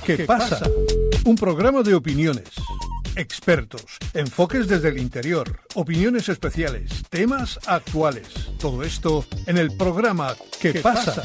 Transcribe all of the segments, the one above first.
¿Qué pasa? Un programa de opiniones, expertos, enfoques desde el interior, opiniones especiales, temas actuales. Todo esto en el programa ¿Qué pasa?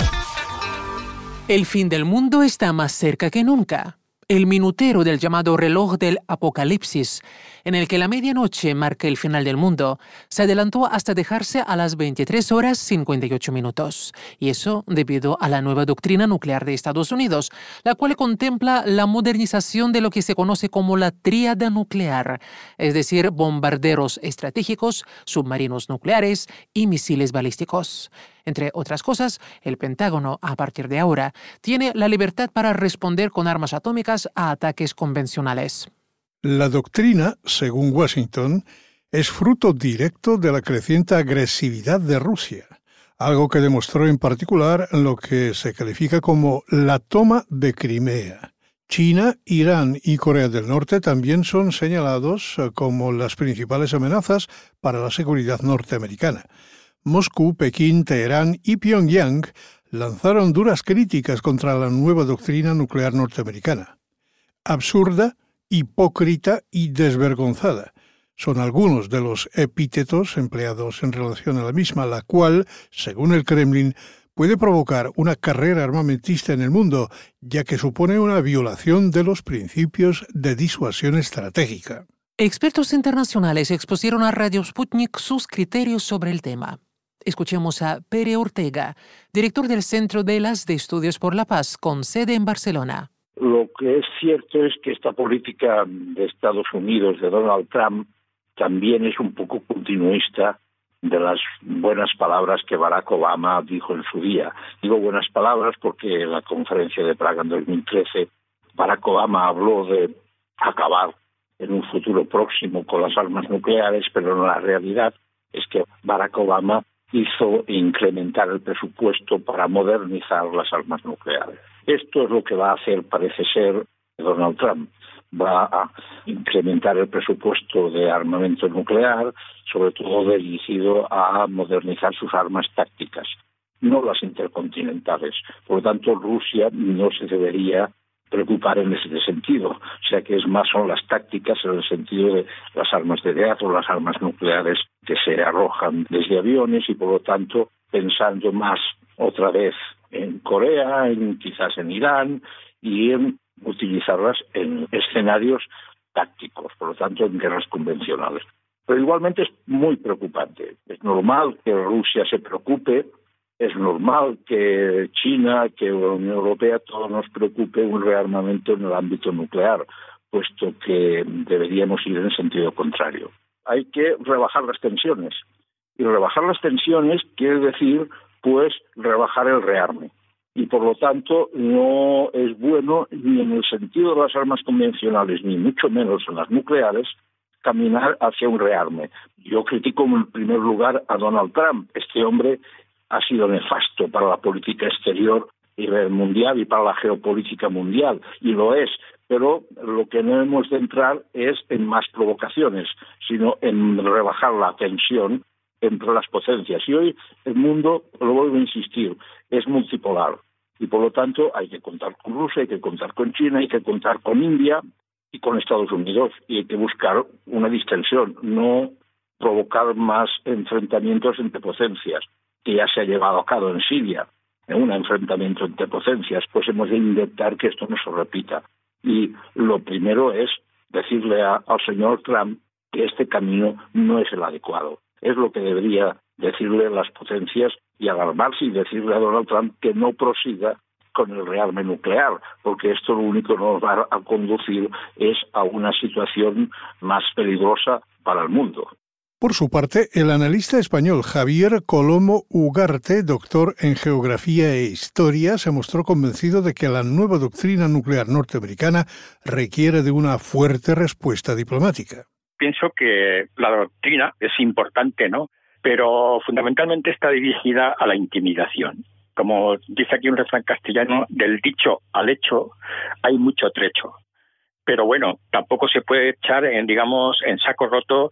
El fin del mundo está más cerca que nunca. El minutero del llamado reloj del apocalipsis, en el que la medianoche marca el final del mundo, se adelantó hasta dejarse a las 23 horas 58 minutos. Y eso debido a la nueva doctrina nuclear de Estados Unidos, la cual contempla la modernización de lo que se conoce como la tríada nuclear, es decir, bombarderos estratégicos, submarinos nucleares y misiles balísticos. Entre otras cosas, el Pentágono, a partir de ahora, tiene la libertad para responder con armas atómicas a ataques convencionales. La doctrina, según Washington, es fruto directo de la creciente agresividad de Rusia, algo que demostró en particular lo que se califica como la toma de Crimea. China, Irán y Corea del Norte también son señalados como las principales amenazas para la seguridad norteamericana. Moscú, Pekín, Teherán y Pyongyang lanzaron duras críticas contra la nueva doctrina nuclear norteamericana. Absurda, hipócrita y desvergonzada son algunos de los epítetos empleados en relación a la misma, la cual, según el Kremlin, puede provocar una carrera armamentista en el mundo, ya que supone una violación de los principios de disuasión estratégica. Expertos internacionales expusieron a Radio Sputnik sus criterios sobre el tema. Escuchemos a Pere Ortega, director del Centro de Estudios por la Paz, con sede en Barcelona. Lo que es cierto es que esta política de Estados Unidos, de Donald Trump, también es un poco continuista de las buenas palabras que Barack Obama dijo en su día. Digo buenas palabras porque en la conferencia de Praga en 2013, Barack Obama habló de acabar en un futuro próximo con las armas nucleares, pero la realidad es que Barack Obama hizo incrementar el presupuesto para modernizar las armas nucleares. Esto es lo que va a hacer, parece ser, Donald Trump. Va a incrementar el presupuesto de armamento nuclear, sobre todo dirigido a modernizar sus armas tácticas, no las intercontinentales. Por lo tanto, Rusia no se debería preocupar en ese sentido, o sea que son las tácticas en el sentido de las armas de teatro, las armas nucleares que se arrojan desde aviones y por lo tanto pensando más otra vez en Corea, quizás en Irán y en utilizarlas en escenarios tácticos, por lo tanto en guerras convencionales. Pero igualmente es muy preocupante. Es normal que Rusia se preocupe. Es normal que China, que la Unión Europea, todo nos preocupe un rearmamento en el ámbito nuclear, puesto que deberíamos ir en sentido contrario. Hay que rebajar las tensiones. Y rebajar las tensiones quiere decir, pues, rebajar el rearme. Y, por lo tanto, no es bueno ni en el sentido de las armas convencionales, ni mucho menos en las nucleares, caminar hacia un rearme. Yo critico en primer lugar a Donald Trump. Este hombre ha sido nefasto para la política exterior mundial y para la geopolítica mundial, y lo es, pero lo que no hemos de entrar es en más provocaciones, sino en rebajar la tensión entre las potencias. Y hoy el mundo, lo vuelvo a insistir, es multipolar, y por lo tanto hay que contar con Rusia, hay que contar con China, hay que contar con India y con Estados Unidos, y hay que buscar una distensión, no provocar más enfrentamientos entre potencias, que ya se ha llevado a cabo en Siria, en un enfrentamiento entre potencias, pues hemos de intentar que esto no se repita. Y lo primero es decirle al señor Trump que este camino no es el adecuado. Es lo que debería decirle las potencias y alarmarse y decirle a Donald Trump que no prosiga con el rearme nuclear, porque esto lo único que nos va a conducir es a una situación más peligrosa para el mundo. Por su parte, el analista español Javier Colomo Ugarte, doctor en Geografía e Historia, se mostró convencido de que la nueva doctrina nuclear norteamericana requiere de una fuerte respuesta diplomática. Pienso que la doctrina es importante, ¿no? Pero fundamentalmente está dirigida a la intimidación. Como dice aquí un refrán castellano, del dicho al hecho hay mucho trecho. Pero bueno, tampoco se puede echar en saco roto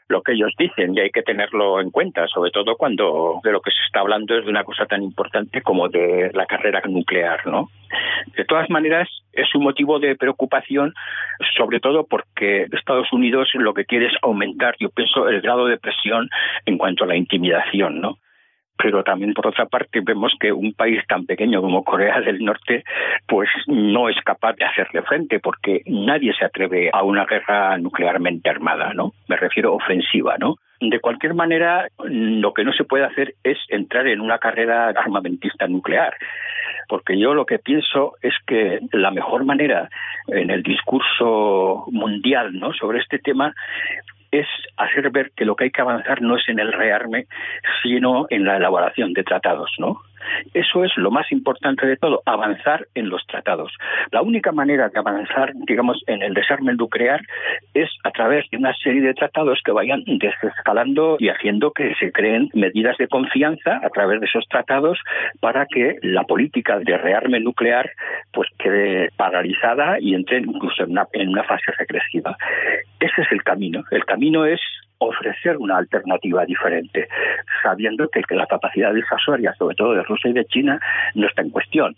lo que ellos dicen, y hay que tenerlo en cuenta, sobre todo cuando de lo que se está hablando es de una cosa tan importante como de la carrera nuclear, ¿no? De todas maneras, es un motivo de preocupación, sobre todo porque Estados Unidos lo que quiere es aumentar, yo pienso, el grado de presión en cuanto a la intimidación, ¿no? Pero también, por otra parte, vemos que un país tan pequeño como Corea del Norte pues no es capaz de hacerle frente, porque nadie se atreve a una guerra nuclearmente armada, ¿no? Me refiero ofensiva, ¿no? De cualquier manera, lo que no se puede hacer es entrar en una carrera armamentista nuclear, porque yo lo que pienso es que la mejor manera en el discurso mundial, ¿no?, sobre este tema es hacer ver que lo que hay que avanzar no es en el rearme, sino en la elaboración de tratados, ¿no? Eso es lo más importante de todo, avanzar en los tratados. La única manera de avanzar, digamos, en el desarme nuclear es a través de una serie de tratados que vayan desescalando y haciendo que se creen medidas de confianza a través de esos tratados para que la política de rearme nuclear pues quede paralizada y entre incluso en una fase regresiva. Ese es el camino. El camino es ofrecer una alternativa diferente, sabiendo que la capacidad disuasoria, sobre todo de Rusia y de China, no está en cuestión.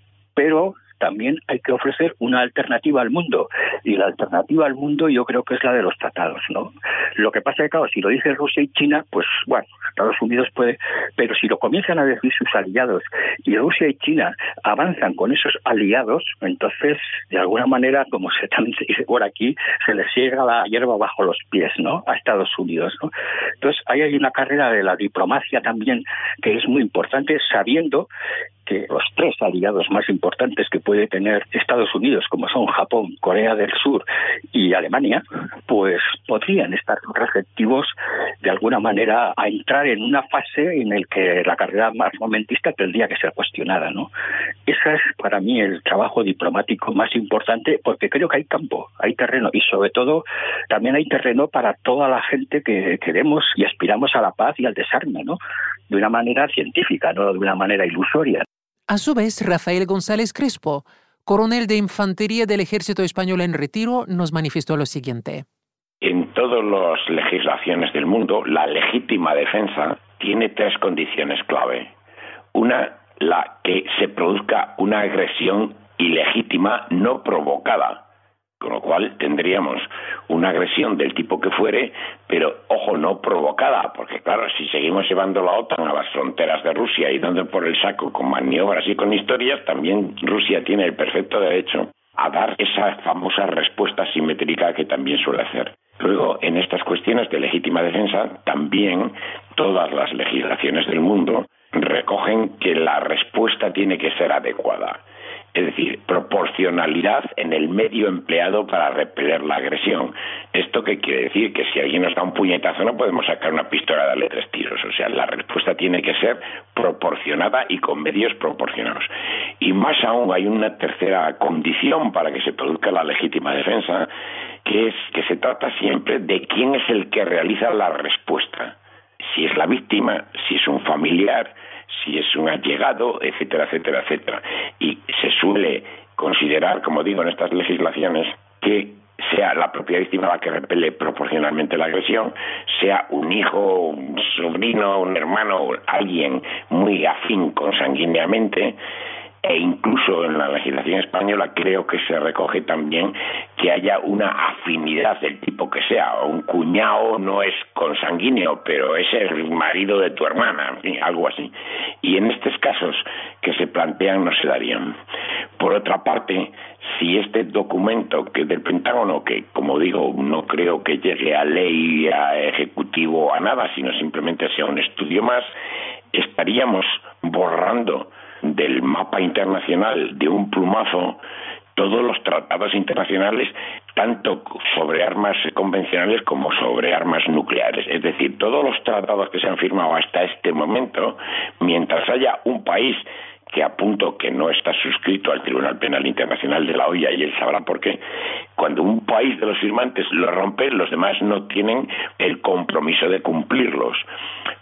Pero también hay que ofrecer una alternativa al mundo, y la alternativa al mundo yo creo que es la de los tratados, ¿no? Lo que pasa es que, claro, si lo dicen Rusia y China, pues bueno, Estados Unidos puede, pero si lo comienzan a decir sus aliados y Rusia y China avanzan con esos aliados, entonces, de alguna manera, como se también se dice por aquí, se les ciega la hierba bajo los pies, ¿no?, a Estados Unidos, ¿no? Entonces, ahí hay una carrera de la diplomacia también que es muy importante, sabiendo que los tres aliados más importantes que puede tener Estados Unidos, como son Japón, Corea del Sur y Alemania, pues podrían estar receptivos de alguna manera a entrar en una fase en la que la carrera armamentista tendría que ser cuestionada, ¿no? Ese es para mí el trabajo diplomático más importante, porque creo que hay campo, hay terreno, y sobre todo también hay terreno para toda la gente que queremos y aspiramos a la paz y al desarme, ¿no?, de una manera científica, no de una manera ilusoria. A su vez, Rafael González Crespo, coronel de Infantería del Ejército Español en retiro, nos manifestó lo siguiente. En todas las legislaciones del mundo, la legítima defensa tiene tres condiciones clave. Una, la que se produzca una agresión ilegítima no provocada, con lo cual tendríamos una agresión del tipo que fuere, pero, ojo, no provocada, porque claro, si seguimos llevando la OTAN a las fronteras de Rusia y dando por el saco con maniobras y con historias, también Rusia tiene el perfecto derecho a dar esa famosa respuesta simétrica que también suele hacer. Luego, en estas cuestiones de legítima defensa, también todas las legislaciones del mundo recogen que la respuesta tiene que ser adecuada. Es decir, proporcionalidad en el medio empleado para repeler la agresión. ¿Esto qué quiere decir? Que si alguien nos da un puñetazo no podemos sacar una pistola y darle 3 tiros. O sea, la respuesta tiene que ser proporcionada y con medios proporcionados. Y más aún hay una tercera condición para que se produzca la legítima defensa, que es que se trata siempre de quién es el que realiza la respuesta. Si es la víctima, si es un familiar, si es un allegado, etcétera, etcétera, etcétera. Y se suele considerar, como digo, en estas legislaciones, que sea la propia víctima la que repele proporcionalmente la agresión, sea un hijo, un sobrino, un hermano, alguien muy afín consanguíneamente, e incluso en la legislación española creo que se recoge también que haya una afinidad del tipo que sea. Un cuñado no es consanguíneo, pero es el marido de tu hermana, en fin, algo así. Y en estos casos que se plantean no se darían. Por otra parte, si este documento que del Pentágono, que como digo, no creo que llegue a ley, a ejecutivo, a nada, sino simplemente sea un estudio más, estaríamos borrando del mapa internacional de un plumazo todos los tratados internacionales, tanto sobre armas convencionales como sobre armas nucleares. Es decir, todos los tratados que se han firmado hasta este momento, mientras haya un país que apunto que no está suscrito al Tribunal Penal Internacional de la OEA, y él sabrá por qué, cuando un país de los firmantes lo rompe, los demás no tienen el compromiso de cumplirlos.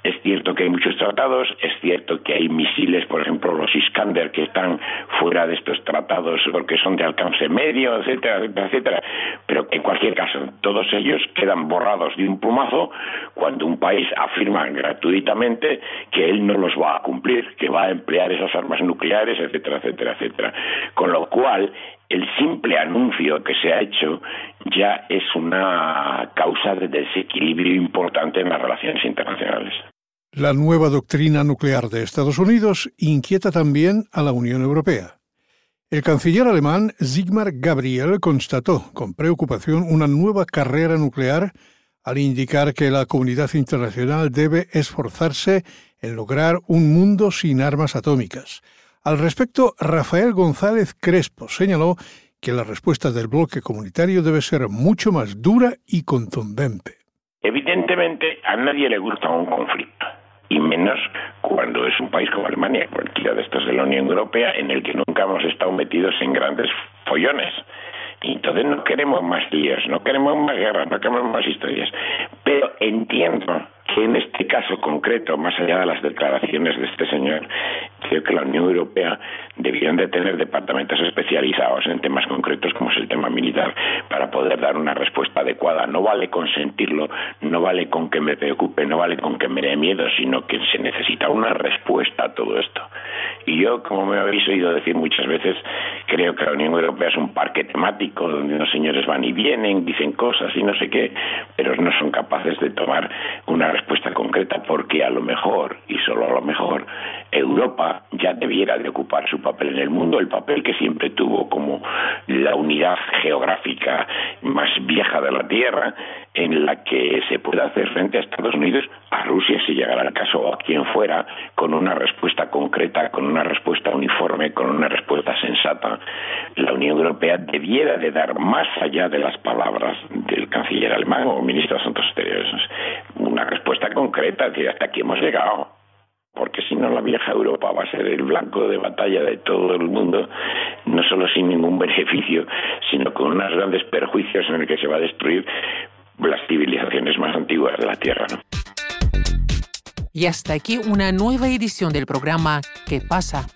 Es cierto que hay muchos tratados, es cierto que hay misiles, por ejemplo, los Iskander, que están fuera de estos tratados porque son de alcance medio, etcétera, etcétera, etcétera. Pero en cualquier caso, todos ellos quedan borrados de un plumazo cuando un país afirma gratuitamente que él no los va a cumplir, que va a emplear esas armas nucleares, etcétera, etcétera, etcétera. Con lo cual, el simple anuncio que se ha hecho ya es una causa de desequilibrio importante en las relaciones internacionales. La nueva doctrina nuclear de Estados Unidos inquieta también a la Unión Europea. El canciller alemán Sigmar Gabriel constató con preocupación una nueva carrera nuclear al indicar que la comunidad internacional debe esforzarse en lograr un mundo sin armas atómicas. Al respecto, Rafael González Crespo señaló que la respuesta del bloque comunitario debe ser mucho más dura y contundente. Evidentemente, a nadie le gusta un conflicto, y menos cuando es un país como Alemania, cualquiera de estos de la Unión Europea, en el que nunca hemos estado metidos en grandes follones. Y entonces no queremos más líos, no queremos más guerras, no queremos más historias. Pero entiendo que en este caso concreto, más allá de las declaraciones de este señor, creo que la Unión Europea deberían de tener departamentos especializados en temas concretos como es el tema militar para poder dar una respuesta adecuada. No vale con sentirlo, no vale con que me preocupe, no vale con que me dé miedo, sino que se necesita una respuesta a todo esto. Y yo, como me habéis oído decir muchas veces, creo que la Unión Europea es un parque temático donde unos señores van y vienen, dicen cosas y no sé qué, pero no son capaces de tomar una respuesta concreta porque a lo mejor, y solo a lo mejor, Europa ya debiera de ocupar su papel en el mundo, el papel que siempre tuvo como la unidad geográfica más vieja de la Tierra, en la que se pueda hacer frente a Estados Unidos, a Rusia si llegara el caso, o a quien fuera, con una respuesta concreta, con una respuesta uniforme, con una respuesta sensata. La Unión Europea debiera de dar más allá de las palabras del canciller alemán o ministro de Asuntos Exteriores una respuesta concreta, decir, hasta aquí hemos llegado. Porque si no, la vieja Europa va a ser el blanco de batalla de todo el mundo, no solo sin ningún beneficio, sino con unos grandes perjuicios en el que se va a destruir las civilizaciones más antiguas de la Tierra, ¿no? Y hasta aquí una nueva edición del programa ¿Qué pasa?